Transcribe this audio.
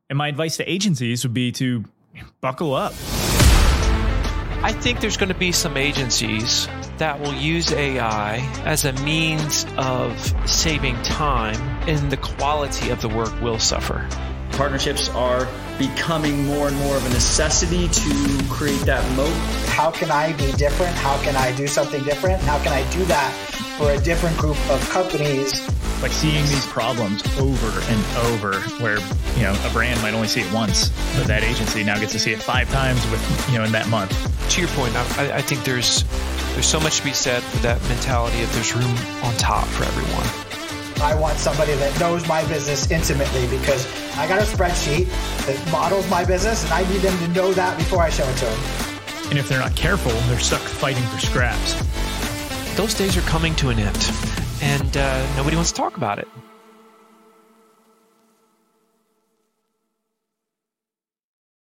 And my advice to agencies would be to buckle up. I think there's going to be some agencies that will use AI as a means of saving time, and the quality of the work will suffer. Partnerships are becoming more and more of a necessity to create that moat. How can I be different? How can I do something different? How can I do that for a different group of companies? Like seeing these problems over and over where, a brand might only see it once, but that agency now gets to see it 5 times in that month. To your point, I think there's so much to be said for that mentality of there's room on top for everyone. I want somebody that knows my business intimately because I got a spreadsheet that models my business and I need them to know that before I show it to them. And if they're not careful, they're stuck fighting for scraps. Those days are coming to an end, and nobody wants to talk about it.